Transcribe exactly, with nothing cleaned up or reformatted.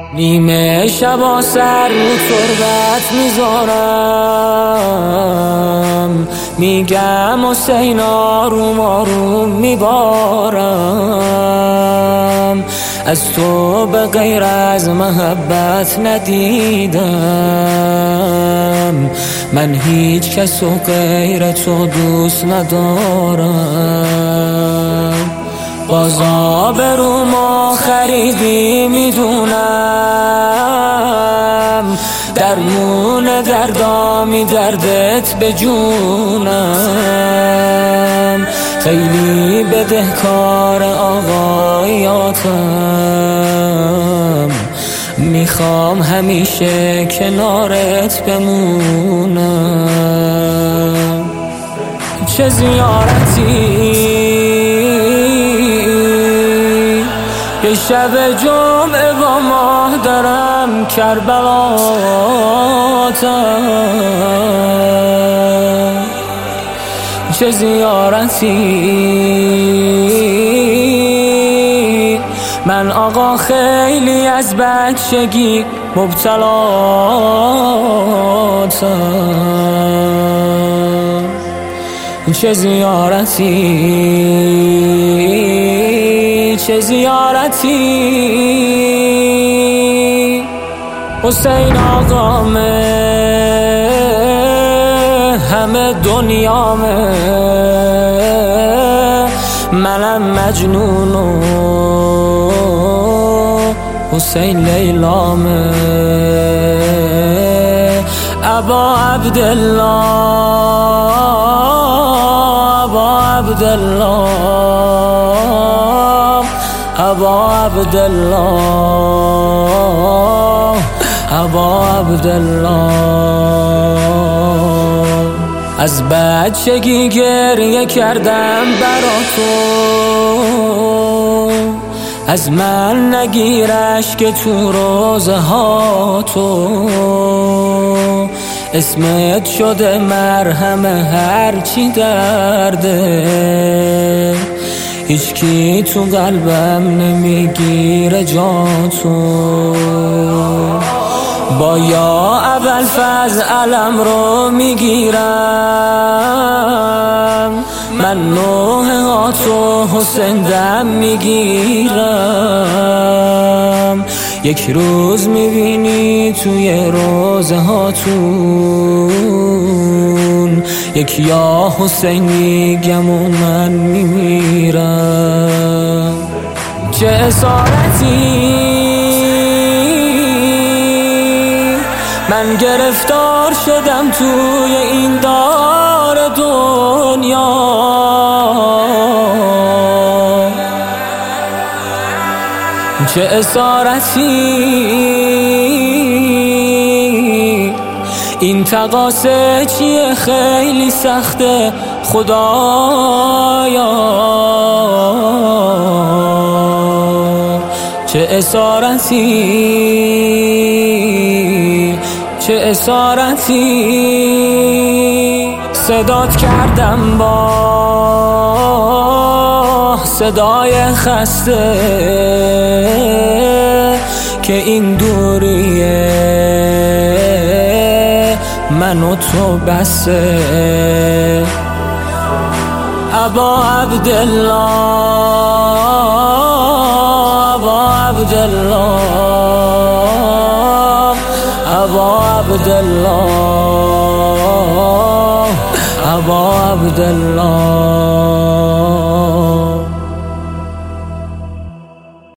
نیمه شبا سر رو تربت میذارم، میگم حسین آروم آروم میبارم. از تو به غیر از محبت ندیدم، من هیچ کس و غیر تو دوست ندارم. باز آبرومو خریدی میدونم، درمون دردامی دردت به جونم. خیلی بدهکار آقایاتم، میخوام همیشه کنارت بمونم. چه زیارتی یه شب جمعه با ماه دارم کربلاتم، چه زیارتی. من آقا خیلی از بچگی مبتلاتم، چه زیارتی چه زیارتی. حسین آقامه همه دنیامه، منم مجنون و حسین لیلامه. ابا عبدالله ابا عبدالله ابا عبدالله ابا عبدالله. از بچگی گریه کردم برا تو، از من نگیرش که تو روزه ها تو. اسمت شده مرهم هرچی درده، هیچ کی تو قلبم نمیگیره جا تو. با یا اول فاز علم رو میگیرم، من نوه ها تو حسین دم میگیرم. یک روز میبینی توی روزه هاتون، یک یا حسین میگم و من میمیرم. چه اسارتی من گرفتار شدم توی این دار دنیا، چه اسارتی. این تقاسه چیه خیلی سخته خدایا، چه اسارتی چه اسارتی. صدات کردم با صدای خسته که این دوریه من و تو بسه. ابا عبدالله ابا عبدالله ابا عبدالله ابا عبدالله.